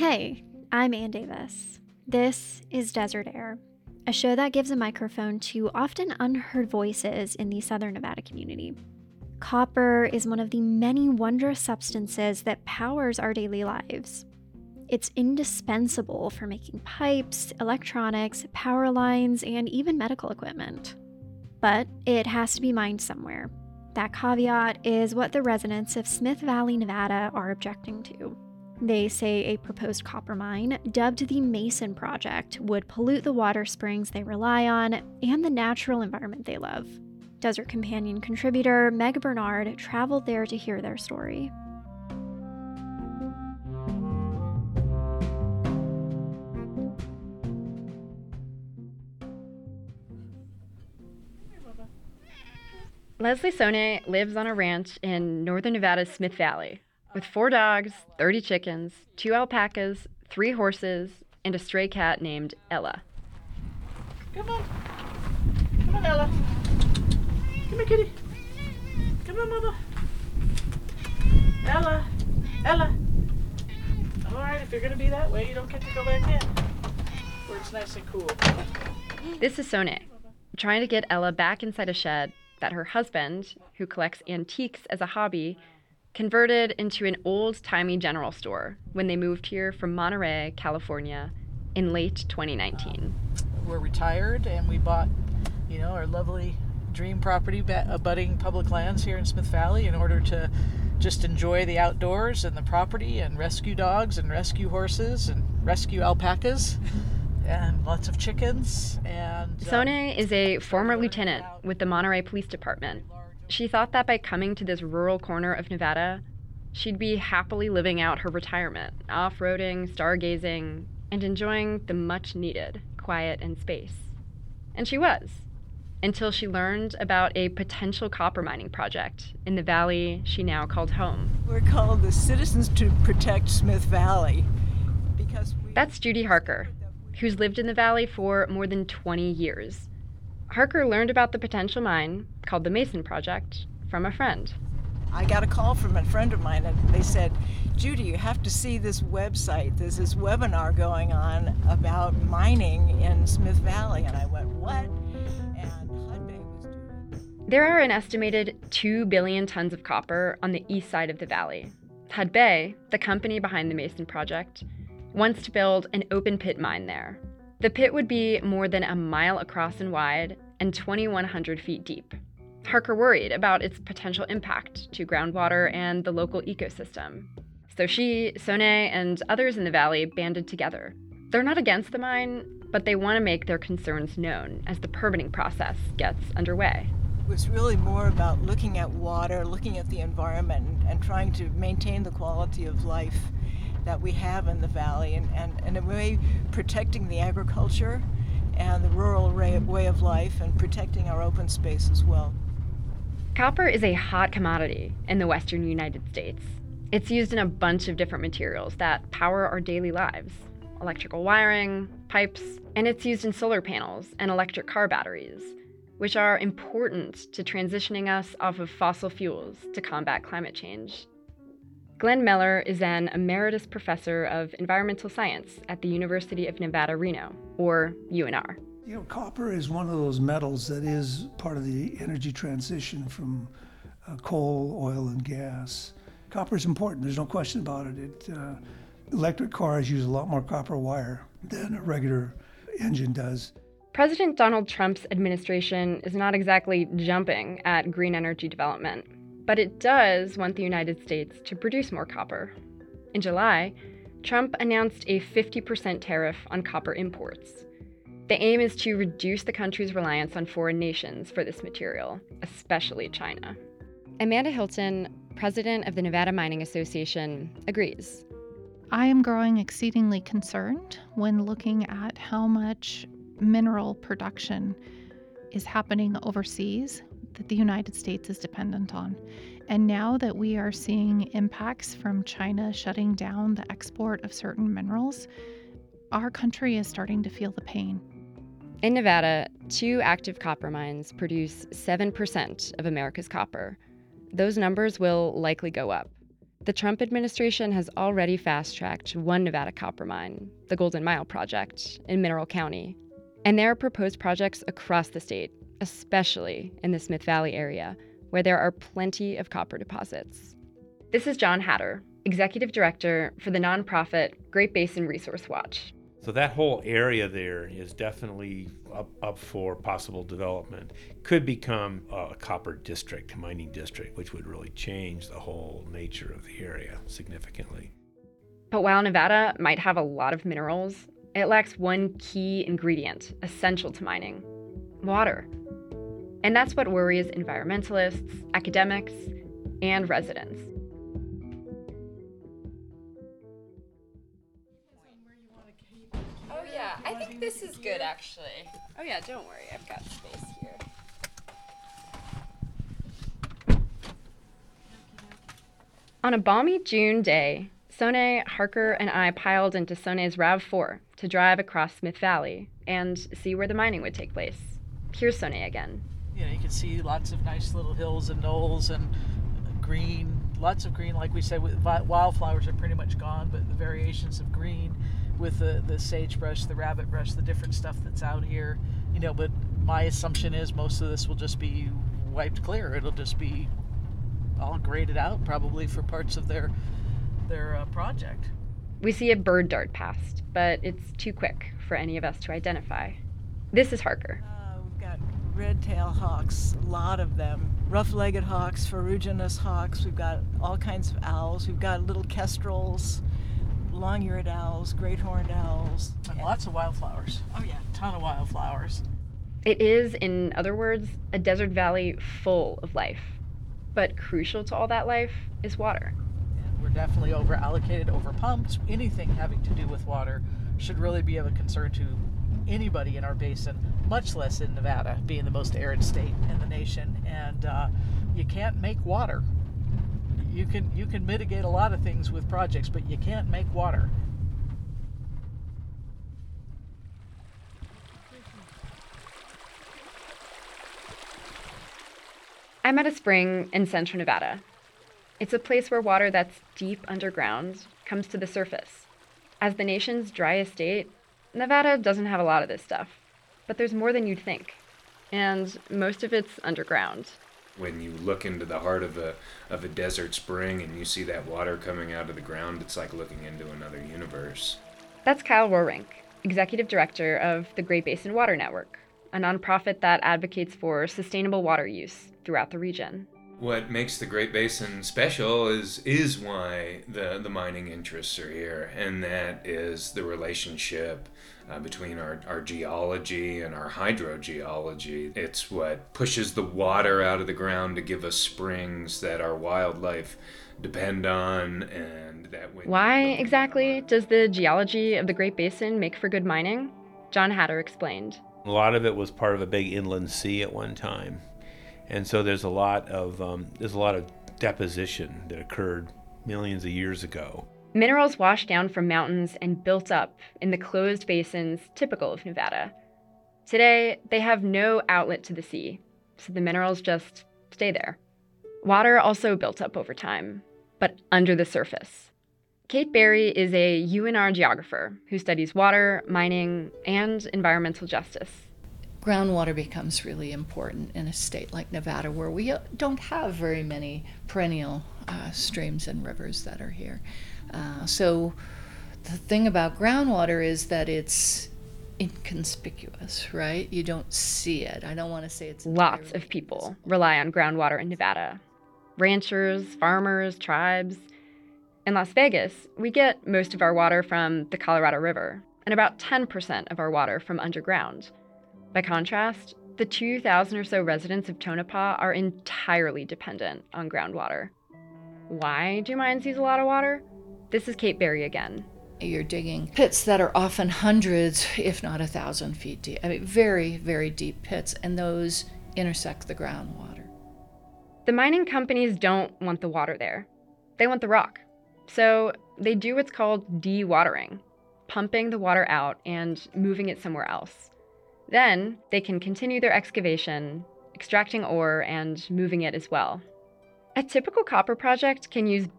Hey, I'm Ann Davis. This is Desert Air, a show that gives a microphone to often unheard voices in the Southern Nevada community. Copper is one of the many wondrous substances that powers our daily lives. It's indispensable for making pipes, electronics, power lines, and even medical equipment. But it has to be mined somewhere. That caveat is what the residents of Smith Valley, Nevada are objecting to. They say a proposed copper mine, dubbed the Mason Project, would pollute the water springs they rely on and the natural environment they love. Desert Companion contributor Meg Bernard traveled there to hear their story. Leslie Sone lives on a ranch in northern Nevada's Smith Valley with 4 dogs, 30 chickens, 2 alpacas, 3 horses, and a stray cat named Ella. Come on. Come on, Ella. Come here, kitty. Come on, mama. Ella. Ella. All right, if you're going to be that way, you don't get to go back in where it's nice and cool. This is Sone, trying to get Ella back inside a shed that her husband, who collects antiques as a hobby, converted into an old-timey general store when they moved here from Monterey, California, in late 2019. We're retired, and we bought, our lovely dream property abutting public lands here in Smith Valley in order to just enjoy the outdoors and the property and rescue dogs and rescue horses and rescue alpacas and lots of chickens. And Sone is a former lieutenant with the Monterey Police Department. She thought that by coming to this rural corner of Nevada, she'd be happily living out her retirement, off-roading, stargazing, and enjoying the much-needed quiet and space. And she was, until she learned about a potential copper mining project in the valley she now called home. We're called the Citizens to Protect Smith Valley because That's Judy Harker, who's lived in the valley for more than 20 years. Harker learned about the potential mine, called the Mason Project, from a friend. I got a call from a friend of mine, and they said, Judy, you have to see this website. There's this webinar going on about mining in Smith Valley. And I went, what? And Hudbay was doing it. There are an estimated 2 billion tons of copper on the east side of the valley. Hudbay, the company behind the Mason Project, wants to build an open-pit mine there. The pit would be more than a mile across and wide and 2,100 feet deep. Harker worried about its potential impact to groundwater and the local ecosystem. So she, Sone, and others in the valley banded together. They're not against the mine, but they want to make their concerns known as the permitting process gets underway. It was really more about looking at water, looking at the environment, and trying to maintain the quality of life that we have in the valley, and in a way protecting the agriculture and the rural way of life and protecting our open space as well. Copper is a hot commodity in the western United States. It's used in a bunch of different materials that power our daily lives. Electrical wiring, pipes, and it's used in solar panels and electric car batteries, which are important to transitioning us off of fossil fuels to combat climate change. Glenn Meller is an emeritus professor of environmental science at the University of Nevada, Reno, or UNR. Copper is one of those metals that is part of the energy transition from coal, oil, and gas. Copper is important, there's no question about it. Electric cars use a lot more copper wire than a regular engine does. President Donald Trump's administration is not exactly jumping at green energy development, but it does want the United States to produce more copper. In July, Trump announced a 50% tariff on copper imports. The aim is to reduce the country's reliance on foreign nations for this material, especially China. Amanda Hilton, president of the Nevada Mining Association, agrees. I am growing exceedingly concerned when looking at how much mineral production is happening overseas that the United States is dependent on. And now that we are seeing impacts from China shutting down the export of certain minerals, our country is starting to feel the pain. In Nevada, 2 active copper mines produce 7% of America's copper. Those numbers will likely go up. The Trump administration has already fast-tracked one Nevada copper mine, the Golden Mile Project, in Mineral County. And there are proposed projects across the state, especially in the Smith Valley area, where there are plenty of copper deposits. This is John Hatter, Executive Director for the nonprofit Great Basin Resource Watch. So that whole area there is definitely up for possible development. Could become a copper district, a mining district, which would really change the whole nature of the area significantly. But while Nevada might have a lot of minerals, it lacks one key ingredient essential to mining: water. And that's what worries environmentalists, academics, and residents. Oh yeah, I think this is good actually. Oh yeah, don't worry, I've got space here. On a balmy June day, Sonia, Harker, and I piled into Sonia's RAV4 to drive across Smith Valley and see where the mining would take place. Here's Sonia again. You know, you can see lots of nice little hills and knolls and green, lots of green. Like we said, wildflowers are pretty much gone, but the variations of green with the sagebrush, the rabbit brush, the different stuff that's out here. You know, but my assumption is most of this will just be wiped clear. It'll just be all graded out probably for parts of their project. We see a bird dart past, but it's too quick for any of us to identify. This is Harker. We've got red-tailed hawks, a lot of them. Rough-legged hawks, ferruginous hawks. We've got all kinds of owls. We've got little kestrels, long-eared owls, great-horned owls. And lots of wildflowers. Oh yeah. A ton of wildflowers. It is, in other words, a desert valley full of life. But crucial to all that life is water. And we're definitely over-allocated, over-pumped. Anything having to do with water should really be of a concern to anybody in our basin, much less in Nevada, being the most arid state in the nation. And you can't make water. You can mitigate a lot of things with projects, but you can't make water. I'm at a spring in central Nevada. It's a place where water that's deep underground comes to the surface. As the nation's driest state, Nevada doesn't have a lot of this stuff, but there's more than you'd think, and most of it's underground. When you look into the heart of a desert spring and you see that water coming out of the ground, it's like looking into another universe. That's Kyle Rohrink, Executive Director of the Great Basin Water Network, a nonprofit that advocates for sustainable water use throughout the region. What makes the Great Basin special is why the mining interests are here, and that is the relationship between our geology and our hydrogeology. It's what pushes the water out of the ground to give us springs that our wildlife depend on, and that way. Why exactly does the geology of the Great Basin make for good mining? John Hatter explained. A lot of it was part of a big inland sea at one time. And so there's a lot of deposition that occurred millions of years ago. Minerals washed down from mountains and built up in the closed basins typical of Nevada. Today, they have no outlet to the sea, so the minerals just stay there. Water also built up over time, but under the surface. Kate Berry is a UNR geographer who studies water, mining, and environmental justice. Groundwater becomes really important in a state like Nevada, where we don't have very many perennial streams and rivers that are here. So the thing about groundwater is that it's inconspicuous, right? You don't see it. I don't want to say it's Lots of people rely on groundwater in Nevada. Ranchers, farmers, tribes. In Las Vegas, we get most of our water from the Colorado River, and about 10% of our water from underground. By contrast, the 2,000 or so residents of Tonopah are entirely dependent on groundwater. Why do mines use a lot of water? This is Kate Berry again. You're digging pits that are often hundreds, if not 1,000 feet deep. I mean, very, very deep pits, and those intersect the groundwater. The mining companies don't want the water there. They want the rock. So they do what's called dewatering, pumping the water out and moving it somewhere else. Then they can continue their excavation, extracting ore and moving it as well. A typical copper project can use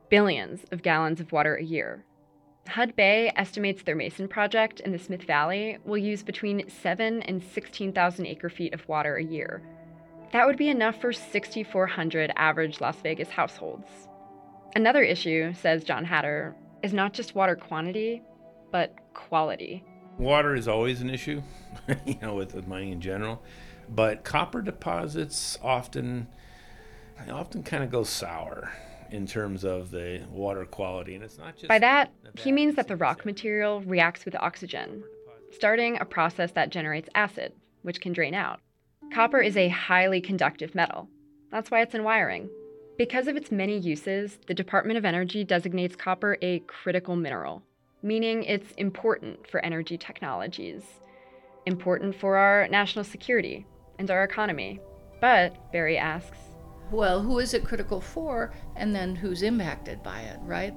billions of gallons of water a year. Hud Bay estimates their Mason project in the Smith Valley will use between 7 and 16,000 acre-feet of water a year. That would be enough for 6,400 average Las Vegas households. Another issue, says John Hatter, is not just water quantity, but quality. Water is always an issue, with mining in general, but copper deposits often kind of go sour in terms of the water quality, and it's not just... By that, he means that the rock material reacts with oxygen, starting a process that generates acid, which can drain out. Copper is a highly conductive metal. That's why it's in wiring. Because of its many uses, the Department of Energy designates copper a critical mineral, meaning it's important for energy technologies, important for our national security and our economy. But, Barry asks, well, who is it critical for, and then who's impacted by it, right?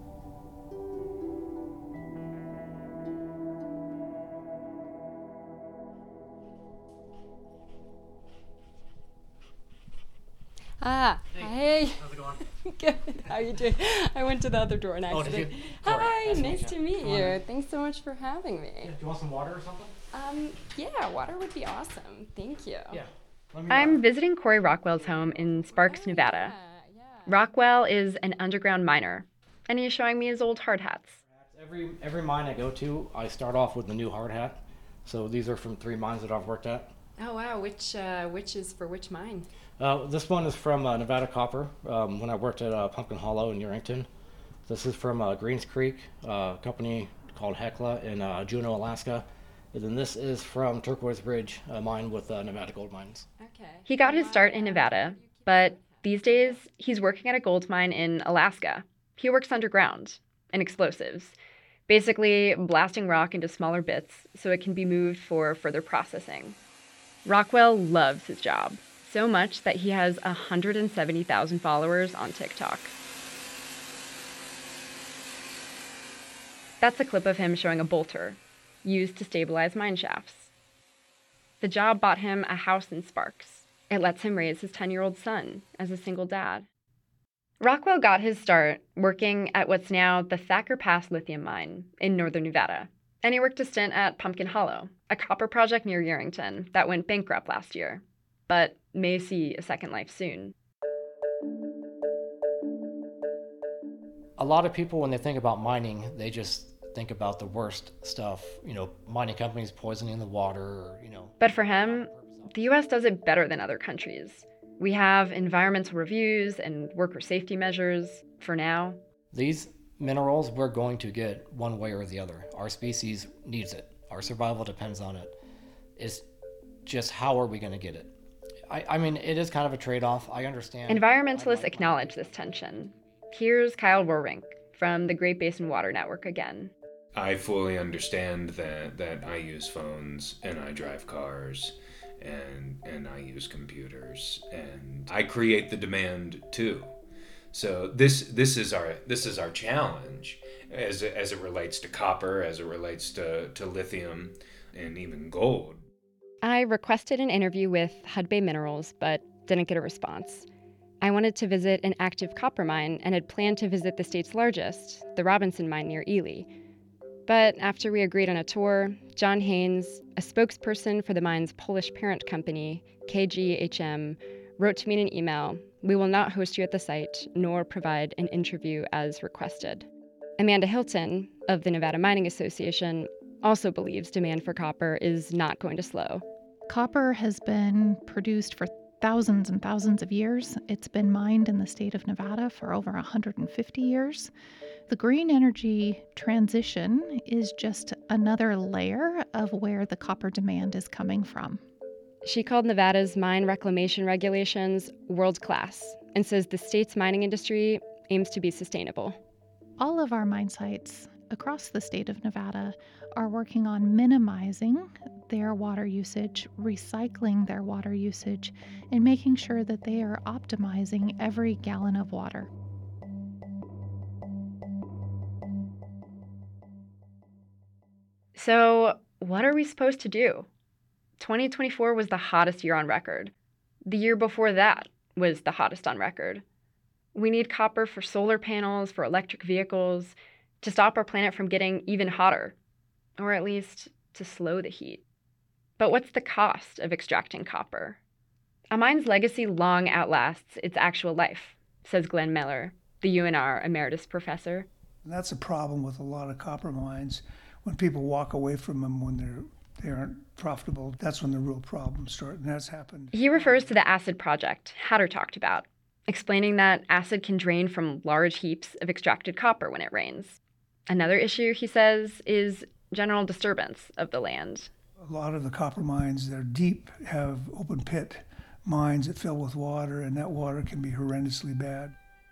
Hey. How's it going? Good. How are you doing? I went to the other door and Oh, accident. did you? Sorry. Hi, nice meet to you. meet Come on you. in. Thanks so much for having me. Yeah, do you want some water or something? Yeah, water would be awesome. Thank you. Yeah. I'm visiting Corey Rockwell's home in Sparks, Nevada. Rockwell is an underground miner, and he's showing me his old hard hats. Every mine I go to, I start off with the new hard hat. So these are from 3 mines that I've worked at. Oh wow, which is for which mine? This one is from Nevada Copper, when I worked at Pumpkin Hollow in Urington. This is from Greens Creek, a company called Hecla in Juneau, Alaska. And then this is from Turquoise Ridge, a mine with Nevada Gold Mines. Okay. He got his start in Nevada, but these days he's working at a gold mine in Alaska. He works underground, in explosives, basically blasting rock into smaller bits so it can be moved for further processing. Rockwell loves his job, so much that he has 170,000 followers on TikTok. That's a clip of him showing a bolter, used to stabilize mine shafts. The job bought him a house in Sparks. It lets him raise his 10-year-old son as a single dad. Rockwell got his start working at what's now the Thacker Pass lithium mine in northern Nevada. And he worked a stint at Pumpkin Hollow, a copper project near Urington that went bankrupt last year, but may see a second life soon. A lot of people, when they think about mining, they just think about the worst stuff, mining companies poisoning the water, or. But for him, the U.S. does it better than other countries. We have environmental reviews and worker safety measures for now. These minerals we're going to get one way or the other. Our species needs it. Our survival depends on it. It's just how are we going to get it? I mean, it is kind of a trade-off. I understand. Environmentalists acknowledge this tension. Here's Kyle Rohrink from the Great Basin Water Network again. I fully understand that I use phones and I drive cars and I use computers and I create the demand too. So this is our challenge as it relates to copper, as it relates to lithium and even gold. I requested an interview with Hud Bay Minerals, but didn't get a response. I wanted to visit an active copper mine and had planned to visit the state's largest, the Robinson mine near Ely. But after we agreed on a tour, John Haynes, a spokesperson for the mine's Polish parent company, KGHM, wrote to me in an email, "We will not host you at the site, nor provide an interview as requested." Amanda Hilton, of the Nevada Mining Association, also believes demand for copper is not going to slow. Copper has been produced for thousands and thousands of years. It's been mined in the state of Nevada for over 150 years. The green energy transition is just another layer of where the copper demand is coming from. She called Nevada's mine reclamation regulations world-class and says the state's mining industry aims to be sustainable. All of our mine sites across the state of Nevada are working on minimizing their water usage, recycling their water usage, and making sure that they are optimizing every gallon of water. So, what are we supposed to do? 2024 was the hottest year on record. The year before that was the hottest on record. We need copper for solar panels, for electric vehicles, to stop our planet from getting even hotter, or at least to slow the heat. But what's the cost of extracting copper? A mine's legacy long outlasts its actual life, says Glenn Miller, the UNR emeritus professor. And that's a problem with a lot of copper mines. When people walk away from them when they aren't profitable, that's when the real problems start, and that's happened. He refers to the acid project Hatter talked about, explaining that acid can drain from large heaps of extracted copper when it rains. Another issue, he says, is general disturbance of the land. A lot of the copper mines that are deep have open pit mines that fill with water, and that water can be horrendously bad.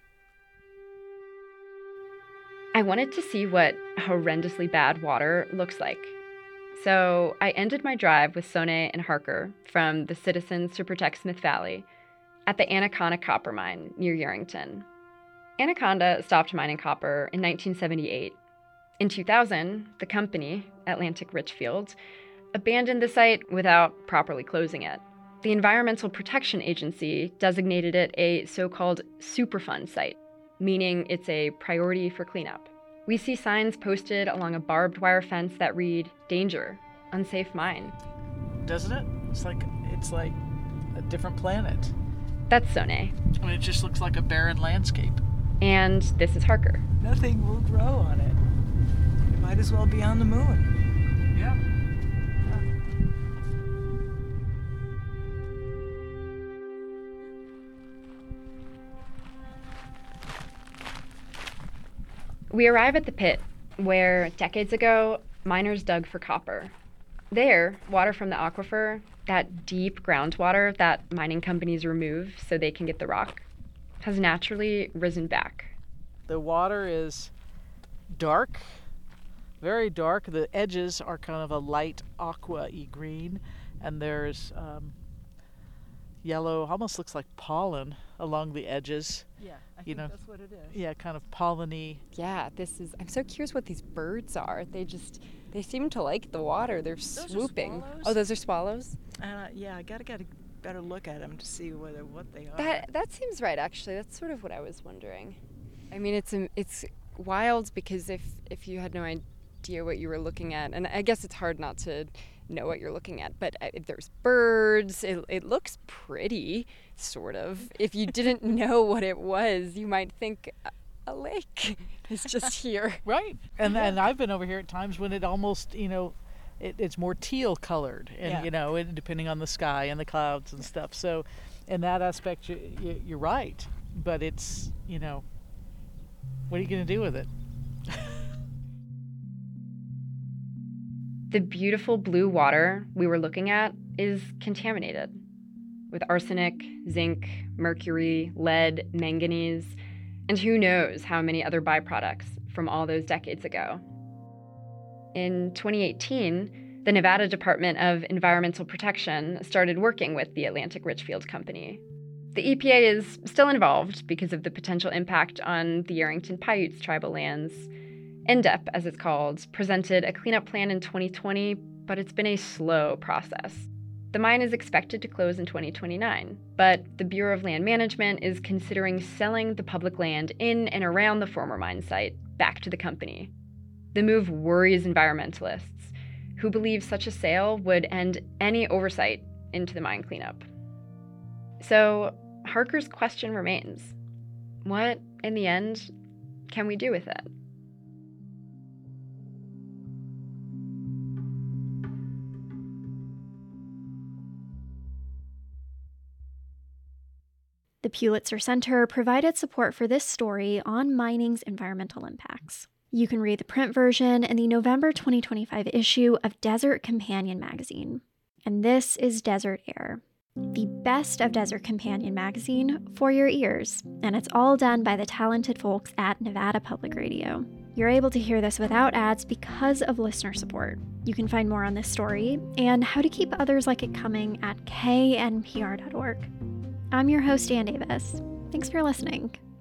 I wanted to see what horrendously bad water looks like. So I ended my drive with Sonay and Harker from the Citizens to Protect Smith Valley at the Anaconda Copper Mine near Yerington. Anaconda stopped mining copper in 1978. In 2000, the company, Atlantic Richfield, abandoned the site without properly closing it. The Environmental Protection Agency designated it a so-called Superfund site, meaning it's a priority for cleanup. We see signs posted along a barbed wire fence that read, "Danger, unsafe mine." Doesn't it? It's like a different planet. That's Sonay. I mean, it just looks like a barren landscape. And this is Harker. Nothing will grow on it. It might as well be on the moon. Yeah. We arrive at the pit, where decades ago, miners dug for copper. There, water from the aquifer, that deep groundwater that mining companies remove so they can get the rock, has naturally risen back. The water is dark, very dark. The edges are kind of a light aqua-y green, and there's yellow, almost looks like pollen along the edges. Yeah, I think that's what it is. Yeah, kind of pollen-y. Yeah, I'm so curious what these birds are. They seem to like the water. They're swooping. Oh, those are swallows? Yeah, I gotta get a better look at them to see what they are. That seems right, actually. That's sort of what I was wondering. I mean, it's wild because if you had no idea what you were looking at, and I guess it's hard not to know what you're looking at, but if there's birds, it looks pretty, sort of. If you didn't know what it was, you might think a lake is just here. Right. And I've been over here at times when it almost, it's more teal colored, and depending on the sky and the clouds and stuff. So in that aspect, you're right. But it's, what are you going to do with it? The beautiful blue water we were looking at is contaminated with arsenic, zinc, mercury, lead, manganese, and who knows how many other byproducts from all those decades ago. In 2018, the Nevada Department of Environmental Protection started working with the Atlantic Richfield Company. The EPA is still involved because of the potential impact on the Yerington Paiutes tribal lands. NDEP, as it's called, presented a cleanup plan in 2020, but it's been a slow process. The mine is expected to close in 2029, but the Bureau of Land Management is considering selling the public land in and around the former mine site back to the company. The move worries environmentalists, who believe such a sale would end any oversight into the mine cleanup. So Harker's question remains: what, in the end, can we do with it? The Pulitzer Center provided support for this story on mining's environmental impacts. You can read the print version in the November 2025 issue of Desert Companion magazine. And this is Desert Air, the best of Desert Companion magazine for your ears. And it's all done by the talented folks at Nevada Public Radio. You're able to hear this without ads because of listener support. You can find more on this story and how to keep others like it coming at knpr.org. I'm your host, Ann Davis. Thanks for listening.